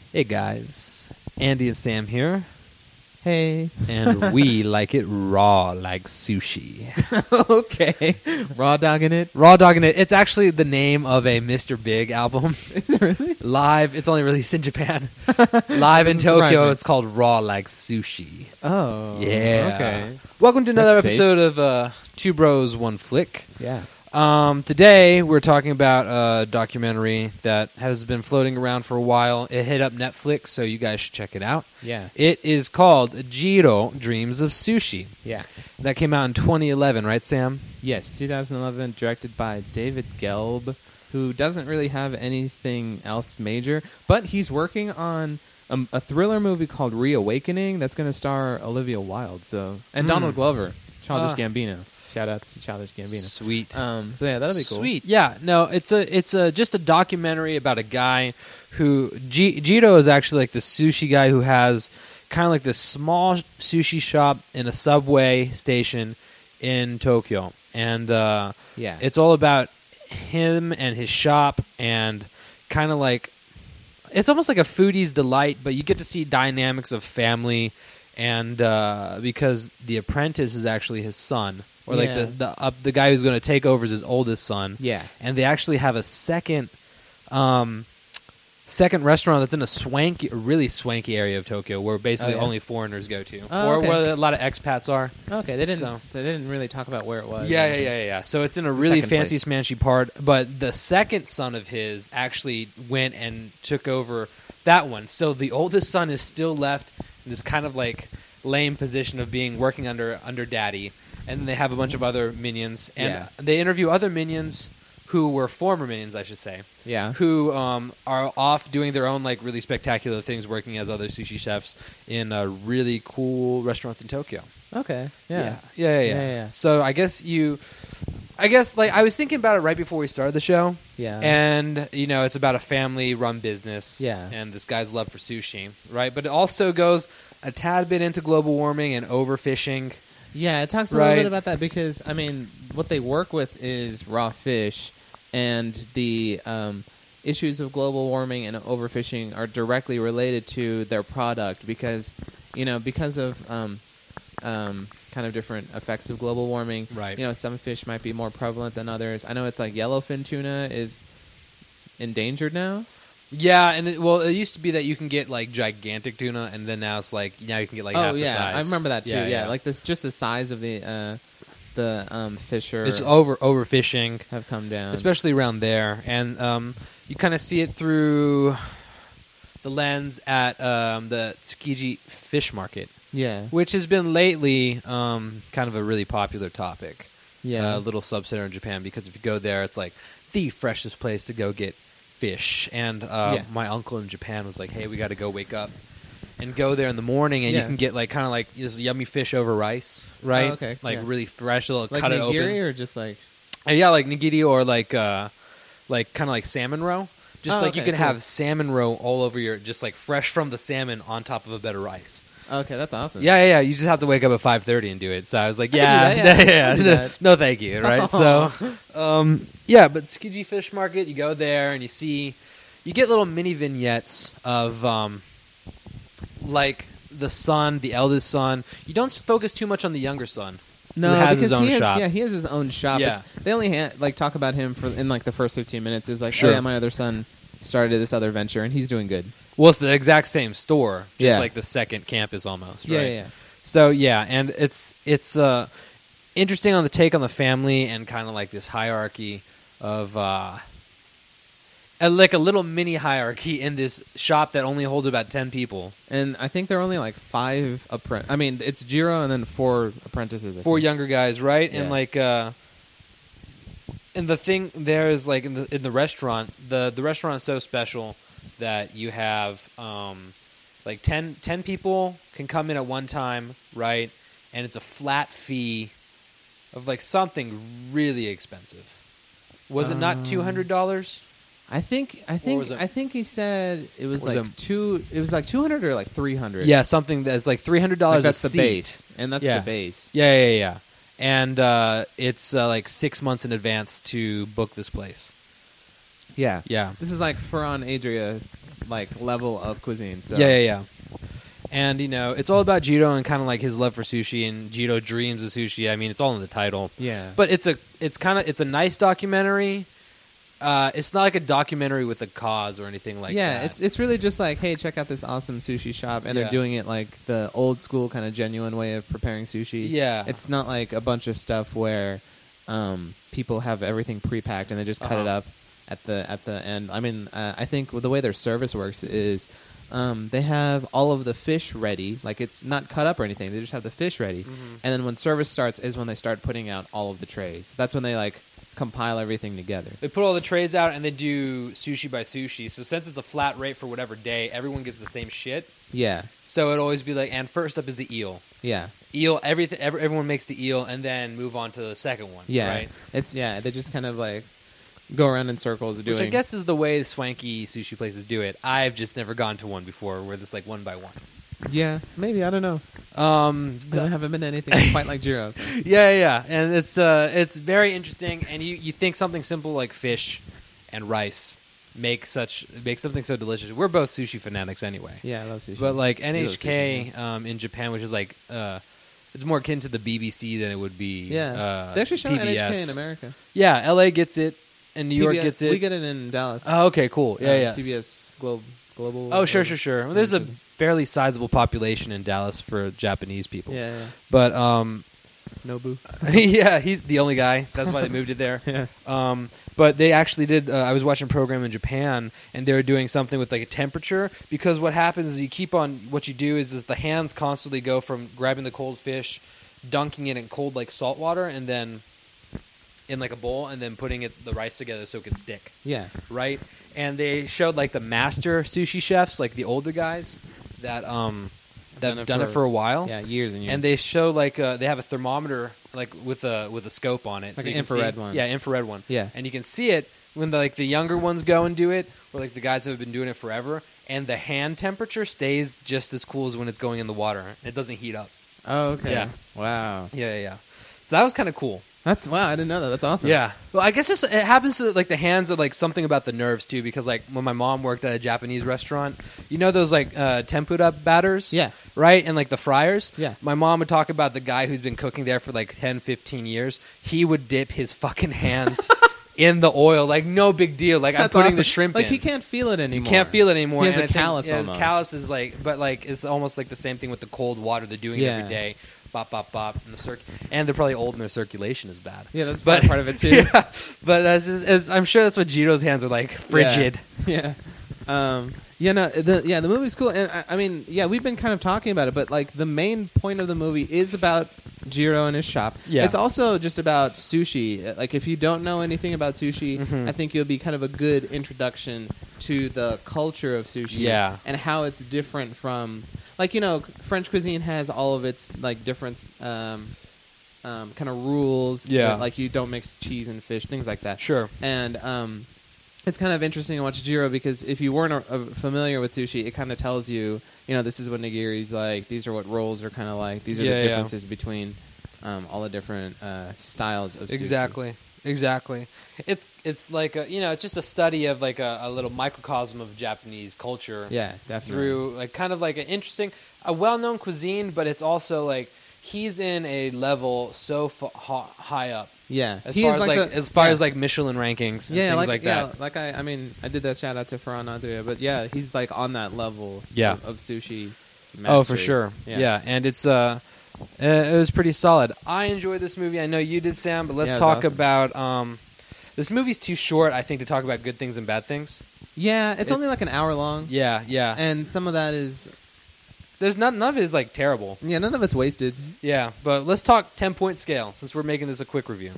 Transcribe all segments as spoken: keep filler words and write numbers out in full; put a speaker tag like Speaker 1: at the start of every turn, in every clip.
Speaker 1: Hey guys, Andy and Sam here,
Speaker 2: Hey.
Speaker 1: and we like it raw like sushi.
Speaker 2: Okay. Raw dogging it?
Speaker 1: Raw dogging it. It's actually the name of a Mister Big album.
Speaker 2: Is it really?
Speaker 1: Live. It's only released in Japan. Live in
Speaker 2: Doesn't surprise
Speaker 1: Tokyo.
Speaker 2: me.
Speaker 1: It's called Raw Like Sushi.
Speaker 2: Oh.
Speaker 1: Yeah.
Speaker 2: Okay.
Speaker 1: Welcome to another
Speaker 2: That's safe.
Speaker 1: episode of uh, Two Bros, One Flick.
Speaker 2: Yeah.
Speaker 1: Um, today we're talking about a documentary that has been floating around for a while. It hit up Netflix, so you guys should check it out.
Speaker 2: Yeah.
Speaker 1: It is called Jiro Dreams of Sushi.
Speaker 2: Yeah.
Speaker 1: That came out in twenty eleven, right, Sam?
Speaker 2: Yes, two thousand eleven, directed by David Gelb, who doesn't really have anything else major, but he's working on a, a thriller movie called Reawakening that's going to star Olivia Wilde, so and
Speaker 1: Mm.
Speaker 2: Donald Glover, Childish
Speaker 1: Ah.
Speaker 2: Gambino. Shout outs to Childish Gambino.
Speaker 1: Sweet.
Speaker 2: Um, so yeah, that'll be cool.
Speaker 1: Sweet. Yeah. No, it's a it's a just a documentary about a guy who G- Jiro is actually like the sushi guy who has kind of like this small sushi shop in a subway station in Tokyo, and uh,
Speaker 2: Yeah.
Speaker 1: it's all about him and his shop, and kind of like it's almost like a foodie's delight, but you get to see dynamics of family, and uh, because the apprentice is actually his son. Or like
Speaker 2: Yeah.
Speaker 1: the the, uh, the guy who's going to take over is his oldest son,
Speaker 2: Yeah.
Speaker 1: and they actually have a second, um, second restaurant that's in a swanky, a really swanky area of Tokyo where basically
Speaker 2: Oh, yeah?
Speaker 1: only foreigners go to,
Speaker 2: Oh,
Speaker 1: or
Speaker 2: okay.
Speaker 1: where a lot of expats are.
Speaker 2: Okay, they didn't.
Speaker 1: So-
Speaker 2: They didn't really talk about where it was.
Speaker 1: Yeah, yeah, yeah, yeah, yeah. So it's in a really
Speaker 2: second
Speaker 1: fancy,
Speaker 2: place.
Speaker 1: smanchy part. But the second son of his actually went and took over that one. So the oldest son is still left in this kind of like lame position of being working under under daddy. And then they have a bunch of other minions, and
Speaker 2: Yeah.
Speaker 1: they interview other minions who were former minions, I should say,
Speaker 2: Yeah.
Speaker 1: who um, are off doing their own like really spectacular things, working as other sushi chefs in uh, really cool restaurants in Tokyo.
Speaker 2: Okay.
Speaker 1: Yeah.
Speaker 2: Yeah.
Speaker 1: Yeah, yeah, yeah.
Speaker 2: Yeah, yeah.
Speaker 1: So I guess you, I guess like I was thinking about it right before we started the show,
Speaker 2: Yeah.
Speaker 1: and you know it's about a family-run business,
Speaker 2: Yeah.
Speaker 1: and this guy's love for sushi, right? But it also goes a tad bit into global warming and overfishing.
Speaker 2: Yeah, it talks a
Speaker 1: Right.
Speaker 2: little bit about that because I mean, what they work with is raw fish, and the um, issues of global warming and overfishing are directly related to their product because, you know, because of um, um, kind of different effects of global warming.
Speaker 1: Right.
Speaker 2: You know, some fish might be more prevalent than others. I know it's like yellowfin tuna is endangered now.
Speaker 1: Yeah, and it, well, it used to be that you can get like gigantic tuna, and then now it's like now you can get like
Speaker 2: oh
Speaker 1: half the
Speaker 2: yeah,
Speaker 1: size.
Speaker 2: I remember that too.
Speaker 1: Yeah,
Speaker 2: Yeah,
Speaker 1: yeah.
Speaker 2: like this, just the size of the uh, the um, fish are,
Speaker 1: it's over overfishing.
Speaker 2: have come down.
Speaker 1: Especially around there, and um, you kind of see it through the lens at um, the Tsukiji Fish Market,
Speaker 2: yeah,
Speaker 1: which has been lately um, kind of a really popular topic.
Speaker 2: yeah.
Speaker 1: A little subcenter in Japan, because if you go there, it's like the freshest place to go get fish. And uh,
Speaker 2: Yeah.
Speaker 1: my uncle in Japan was like, "Hey, we got to go wake up and go there in the morning, and you
Speaker 2: Yeah.
Speaker 1: can get like kind of like this yummy fish over rice, right?
Speaker 2: Oh, okay,
Speaker 1: Like
Speaker 2: yeah.
Speaker 1: really fresh. They'll
Speaker 2: like
Speaker 1: cut it open."
Speaker 2: nigiri or just like
Speaker 1: Uh, yeah, like nigiri or like uh, like kind of like salmon roe. Just
Speaker 2: Oh,
Speaker 1: like you
Speaker 2: okay,
Speaker 1: can
Speaker 2: cool.
Speaker 1: have salmon roe all over your, just like fresh from the salmon on top of a bed of rice.
Speaker 2: okay, that's awesome.
Speaker 1: Yeah, yeah, yeah. You just have to wake up at five thirty and do it. So I was like,
Speaker 2: I can
Speaker 1: yeah,
Speaker 2: do that, yeah.
Speaker 1: yeah,
Speaker 2: I can do
Speaker 1: no,
Speaker 2: that.
Speaker 1: no, thank you. Right. So, um, yeah, but Tsukiji Fish Market, you go there and you see, you get little mini vignettes of um, like the son, the eldest son. You don't focus too much on the younger son.
Speaker 2: no,
Speaker 1: who has his
Speaker 2: because
Speaker 1: own
Speaker 2: he has,
Speaker 1: shop.
Speaker 2: Yeah, he has his own shop.
Speaker 1: Yeah.
Speaker 2: It's, they only ha- like talk about him for in like the first fifteen minutes. It's like,
Speaker 1: Sure.
Speaker 2: oh yeah, my other son started this other venture and he's doing good.
Speaker 1: Well, it's the exact same store, just
Speaker 2: Yeah.
Speaker 1: like the second campus almost.
Speaker 2: Yeah,
Speaker 1: right?
Speaker 2: yeah, yeah.
Speaker 1: So yeah, and it's it's uh, interesting on the take on the family and kind of like this hierarchy of uh, uh, like a little mini hierarchy in this shop that only holds about ten people,
Speaker 2: And I think there are only like five apprentices. I mean, it's Jiro and then four apprentices. I
Speaker 1: four
Speaker 2: think.
Speaker 1: younger guys, right?
Speaker 2: Yeah.
Speaker 1: And like uh, and the thing there is like in the in the restaurant, the the restaurant is so special that you have um, like ten, ten people can come in at one time, right? And it's a flat fee of like something really expensive. Was it not
Speaker 2: Um,
Speaker 1: two hundred dollars?
Speaker 2: I think I think
Speaker 1: was it-
Speaker 2: I think he said it was
Speaker 1: Was
Speaker 2: like
Speaker 1: it-
Speaker 2: two. It was like two hundred or like three hundred.
Speaker 1: Yeah, something that's like three hundred dollars.
Speaker 2: Like that's
Speaker 1: a
Speaker 2: the
Speaker 1: seat.
Speaker 2: base, and that's
Speaker 1: Yeah.
Speaker 2: the base.
Speaker 1: Yeah, yeah, yeah. And uh, it's uh, like six months in advance to book this place.
Speaker 2: Yeah,
Speaker 1: Yeah.
Speaker 2: This is like Ferran Adria's like level of cuisine. So.
Speaker 1: Yeah, yeah, yeah. And, you know, it's all about Jiro and kind of like his love for sushi, and Jiro dreams of sushi. I mean, it's all in the title.
Speaker 2: Yeah.
Speaker 1: But it's a it's kind of it's a nice documentary. Uh, it's not like a documentary with a cause or anything like
Speaker 2: yeah,
Speaker 1: that.
Speaker 2: Yeah, it's it's really just like, hey, check out this awesome sushi shop, and
Speaker 1: Yeah.
Speaker 2: they're doing it like the old school kind of genuine way of preparing sushi.
Speaker 1: Yeah.
Speaker 2: It's not like a bunch of stuff where um, people have everything pre-packed and they just cut
Speaker 1: Uh-huh.
Speaker 2: it up at the at the end. I mean, uh, I think the way their service works is um, they have all of the fish ready, like it's not cut up or anything. They just have the fish ready,
Speaker 1: Mhm.
Speaker 2: and then when service starts is when they start putting out all of the trays. That's when they like compile everything together.
Speaker 1: They put all the trays out and they do sushi by sushi. So since it's a flat rate for whatever day, everyone gets the same shit.
Speaker 2: Yeah,
Speaker 1: So it'd always be like, and first up is the eel.
Speaker 2: yeah.
Speaker 1: Eel, everything. Every, everyone makes the eel and then move on to the second one.
Speaker 2: Yeah,
Speaker 1: right?
Speaker 2: it's yeah. They just kind of like go around in circles doing.
Speaker 1: Which I guess is the way swanky sushi places do it. I've just never gone to one before where it's like one by one.
Speaker 2: Yeah, maybe I don't know.
Speaker 1: Um,
Speaker 2: I haven't been to anything quite like Jiro's.
Speaker 1: yeah, yeah, and it's uh, it's very interesting. And you, you think something simple like fish and rice make such make something so delicious. We're both sushi fanatics anyway.
Speaker 2: Yeah, I love sushi.
Speaker 1: But like
Speaker 2: You love
Speaker 1: N H K
Speaker 2: sushi,
Speaker 1: um, in Japan, which is like uh, it's more akin to the B B C than it would be.
Speaker 2: yeah,
Speaker 1: uh,
Speaker 2: they actually show
Speaker 1: P B S.
Speaker 2: N H K in America.
Speaker 1: Yeah, L A gets it, and New York
Speaker 2: P B S
Speaker 1: gets it.
Speaker 2: We get it in Dallas.
Speaker 1: Oh, okay, cool. Yeah,
Speaker 2: Uh,
Speaker 1: yeah.
Speaker 2: P B S Glo- Global.
Speaker 1: Oh, sure,
Speaker 2: whatever.
Speaker 1: sure, sure. Well, there's a fairly sizable population in Dallas for Japanese people.
Speaker 2: Yeah, yeah.
Speaker 1: But um,
Speaker 2: Nobu.
Speaker 1: yeah, he's the only guy. That's why they moved it there.
Speaker 2: Yeah.
Speaker 1: Um, but they actually did. Uh, I was watching a program in Japan, and they were doing something with like a temperature. Because what happens is you keep on. What you do is, is the hands constantly go from grabbing the cold fish, dunking it in cold like salt water, and then in like a bowl, and then putting it the rice together so it can stick.
Speaker 2: Yeah.
Speaker 1: Right. And they showed like the master sushi chefs, like the older guys that um that
Speaker 2: Done
Speaker 1: have
Speaker 2: it
Speaker 1: done it
Speaker 2: for-
Speaker 1: for a while.
Speaker 2: Yeah, years and years.
Speaker 1: And they show like uh, they have a thermometer like with a with a scope on it,
Speaker 2: Like
Speaker 1: you
Speaker 2: an
Speaker 1: can see-
Speaker 2: infrared one.
Speaker 1: Yeah, infrared one.
Speaker 2: Yeah.
Speaker 1: and you can see it when the, like the younger ones go and do it, or like the guys that have been doing it forever, and the hand temperature stays just as cool as when it's going in the water. It doesn't heat up.
Speaker 2: Oh, okay.
Speaker 1: Yeah.
Speaker 2: Wow.
Speaker 1: Yeah, yeah. yeah. So that was kind of cool.
Speaker 2: That's wow. I didn't know that. That's awesome.
Speaker 1: Yeah. Well, I guess it's, it happens to like the hands are like something about the nerves too, because like when my mom worked at a Japanese restaurant, you know those like uh, tempura batters?
Speaker 2: Yeah.
Speaker 1: Right? And like the fryers?
Speaker 2: Yeah.
Speaker 1: My mom would talk about the guy who's been cooking there for like ten, fifteen years. He would dip his fucking hands in the oil, like no big deal. Like I'm
Speaker 2: That's
Speaker 1: putting
Speaker 2: awesome.
Speaker 1: the shrimp
Speaker 2: Like
Speaker 1: in.
Speaker 2: he can't feel it
Speaker 1: You
Speaker 2: anymore.
Speaker 1: can't feel it anymore.
Speaker 2: He has
Speaker 1: and
Speaker 2: a
Speaker 1: I think-
Speaker 2: callus
Speaker 1: yeah, his
Speaker 2: almost.
Speaker 1: callus is like, but like it's almost like the same thing with the cold water. They're doing it
Speaker 2: Yeah.
Speaker 1: every day. Bop, bop, bop. And, the circ- and they're probably old and their circulation is bad.
Speaker 2: Yeah, that's
Speaker 1: But-
Speaker 2: part, part of it too.
Speaker 1: Yeah, but that's just, it's, I'm sure that's what Jiro's hands are like, frigid.
Speaker 2: Yeah. Um, yeah, no, the, yeah, the movie's cool, and I, I mean, yeah, we've been kind of talking about it, but like the main point of the movie is about Jiro and his shop.
Speaker 1: Yeah.
Speaker 2: It's also just about sushi. Like, if you don't know anything about sushi,
Speaker 1: Mhm.
Speaker 2: I think it'll be kind of a good introduction to the culture of sushi.
Speaker 1: Yeah.
Speaker 2: and how it's different from, like, you know, French cuisine has all of its like different. Um, um, kind of rules.
Speaker 1: Yeah.
Speaker 2: that, like you don't mix cheese and fish, things like that.
Speaker 1: Sure.
Speaker 2: And um, it's kind of interesting to watch Jiro because if you weren't uh, familiar with sushi, it kind of tells you, you know, this is what nigiri's like. These are what rolls are kind of like. These are
Speaker 1: Yeah,
Speaker 2: the
Speaker 1: yeah.
Speaker 2: differences between um, all the different uh, styles of sushi.
Speaker 1: Exactly. Exactly. It's it's like a, you know, it's just a study of like a, a little microcosm of Japanese culture.
Speaker 2: Yeah, definitely.
Speaker 1: Through like kind of like an interesting, a well-known cuisine, but it's also like he's in a level so f- ha- high up
Speaker 2: Yeah,
Speaker 1: as
Speaker 2: He
Speaker 1: far
Speaker 2: is
Speaker 1: as like,
Speaker 2: the-
Speaker 1: as far
Speaker 2: yeah.
Speaker 1: as like Michelin rankings and
Speaker 2: yeah,
Speaker 1: things
Speaker 2: like,
Speaker 1: like,
Speaker 2: yeah,
Speaker 1: that.
Speaker 2: like I, I mean, I did that shout out to Ferran Adria, but yeah, he's like on that level.
Speaker 1: Yeah.
Speaker 2: of, of sushi.
Speaker 1: Oh, for
Speaker 2: mastery.
Speaker 1: sure.
Speaker 2: Yeah.
Speaker 1: Yeah. and it's uh, uh, it was pretty solid. I enjoyed this movie. I know you did, Sam. But let's
Speaker 2: Yeah, it was
Speaker 1: talk
Speaker 2: awesome.
Speaker 1: about um, this movie's too short, I think, to talk about good things and bad things.
Speaker 2: Yeah, it's
Speaker 1: It-
Speaker 2: only like an hour long.
Speaker 1: Yeah, yeah.
Speaker 2: and some of that is
Speaker 1: there's not none of it is like terrible.
Speaker 2: yeah, none of it's wasted.
Speaker 1: Yeah, but let's talk ten point scale since we're making this a quick review.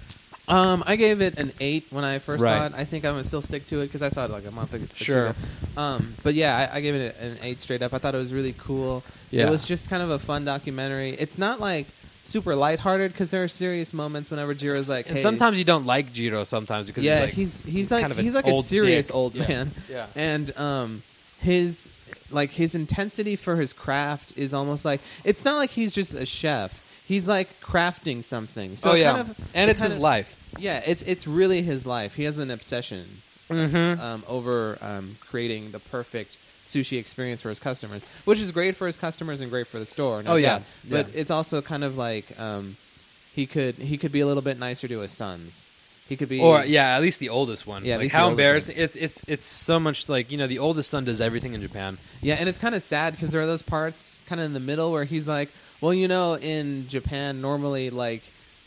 Speaker 2: Um, I gave it an eight when I first
Speaker 1: Right.
Speaker 2: saw it. I think I'm gonna still stick to it because I saw it like a month ago.
Speaker 1: Sure.
Speaker 2: ago. Um, but yeah, I, I gave it an eight straight up. I thought it was really cool.
Speaker 1: Yeah.
Speaker 2: It was just kind of a fun documentary. It's not like super lighthearted because there are serious moments whenever Jiro's like,
Speaker 1: and
Speaker 2: hey,
Speaker 1: sometimes you don't like Jiro sometimes because
Speaker 2: yeah,
Speaker 1: he's like,
Speaker 2: he's he's like
Speaker 1: kind of an
Speaker 2: he's like a
Speaker 1: old
Speaker 2: serious
Speaker 1: dick.
Speaker 2: old
Speaker 1: Yeah.
Speaker 2: man,
Speaker 1: Yeah.
Speaker 2: and um, his like his intensity for his craft is almost like it's not like he's just a chef. He's like crafting something. So
Speaker 1: oh
Speaker 2: it
Speaker 1: yeah,
Speaker 2: kind of,
Speaker 1: and
Speaker 2: it
Speaker 1: it's his
Speaker 2: kind of-
Speaker 1: life.
Speaker 2: Yeah, it's it's really his life. He has an obsession.
Speaker 1: Mhm.
Speaker 2: um, over um, creating the perfect sushi experience for his customers, which is great for his customers and great for the store. No
Speaker 1: Oh, yeah.
Speaker 2: doubt. But
Speaker 1: Yeah.
Speaker 2: it's also kind of like um, he could he could be a little bit nicer to his sons. He could be,
Speaker 1: Or yeah, at least the oldest one.
Speaker 2: Yeah, at
Speaker 1: like
Speaker 2: least
Speaker 1: how
Speaker 2: the oldest
Speaker 1: embarrassing! It's it's it's so much like you know the oldest son does everything in Japan.
Speaker 2: yeah, and it's kind of sad because there are those parts kind of in the middle where he's like, well, you know, in Japan normally like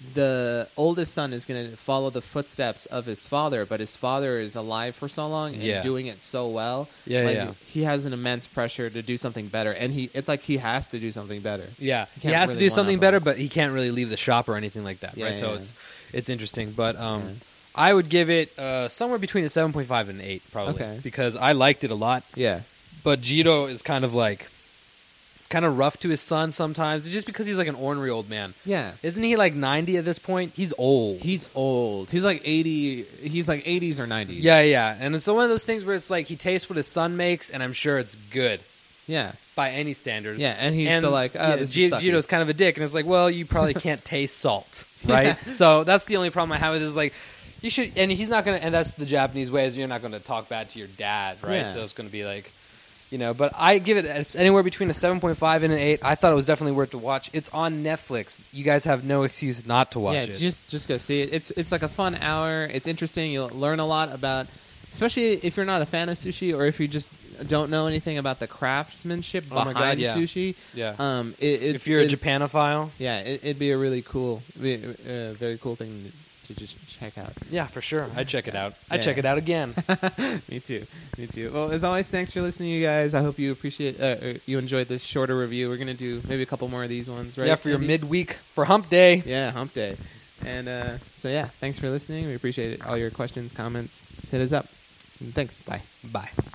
Speaker 2: the oldest son is going to follow the footsteps of his father, but his father is alive for so long and
Speaker 1: Yeah.
Speaker 2: doing it so well.
Speaker 1: Yeah,
Speaker 2: like,
Speaker 1: yeah.
Speaker 2: He has an immense pressure to do something better, and he it's like he has to do something better.
Speaker 1: Yeah,
Speaker 2: You
Speaker 1: he
Speaker 2: can't
Speaker 1: has to
Speaker 2: really
Speaker 1: do something
Speaker 2: one-up
Speaker 1: better,
Speaker 2: him.
Speaker 1: but he can't really leave the shop or anything like that,
Speaker 2: Yeah,
Speaker 1: right?
Speaker 2: yeah,
Speaker 1: so
Speaker 2: yeah.
Speaker 1: it's it's interesting, but um,
Speaker 2: Yeah.
Speaker 1: I would give it uh, somewhere between a seven point five and an eight, probably,
Speaker 2: Okay.
Speaker 1: because I liked it a lot.
Speaker 2: Yeah,
Speaker 1: But Jiro is kind of like it's kind of rough to his son sometimes, it's just because he's like an ornery old man.
Speaker 2: yeah.
Speaker 1: Isn't he like ninety at this point? He's old.
Speaker 2: He's old. He's like eighty. He's like eighties or nineties.
Speaker 1: yeah, yeah, and it's one of those things where it's like he tastes what his son makes, and I'm sure it's good
Speaker 2: yeah,
Speaker 1: by any standard.
Speaker 2: yeah. And he's
Speaker 1: and
Speaker 2: still like, oh,
Speaker 1: yeah,
Speaker 2: this
Speaker 1: G-
Speaker 2: is sucky.
Speaker 1: Jito's kind of a dick, and it's like, well, you probably can't taste salt, right? So that's the only problem I have with it is like, you should, and he's not gonna, and that's the Japanese way is you're not gonna talk bad to your dad, right?
Speaker 2: Yeah.
Speaker 1: So it's gonna be like, you know, but I give it it's anywhere between a seven point five and an eight. I thought it was definitely worth to watch. It's on Netflix. You guys have no excuse not to watch
Speaker 2: yeah,
Speaker 1: it.
Speaker 2: just just go see it. It's it's like a fun hour. It's interesting. You'll learn a lot about, especially if you're not a fan of sushi or if you just don't know anything about the craftsmanship
Speaker 1: Oh my
Speaker 2: behind
Speaker 1: God, yeah.
Speaker 2: sushi.
Speaker 1: yeah.
Speaker 2: Um, it, it's,
Speaker 1: if you're a
Speaker 2: it-
Speaker 1: Japanophile,
Speaker 2: yeah, it, it'd be a really cool, be a, a very cool thing to just check out.
Speaker 1: yeah, for sure. I'd check it out. I'd
Speaker 2: Yeah.
Speaker 1: check it out again.
Speaker 2: Me too. Me too. Well, as always, thanks for listening, you guys. I hope you appreciate, uh, uh, you enjoyed this shorter review. We're gonna do maybe a couple more of these ones, right?
Speaker 1: Yeah, for your
Speaker 2: Andy?
Speaker 1: midweek for Hump Day.
Speaker 2: Yeah, hump day. And uh, so yeah, thanks for listening. We appreciate it. All your questions, comments, just hit us up. And thanks. Bye.
Speaker 1: Bye.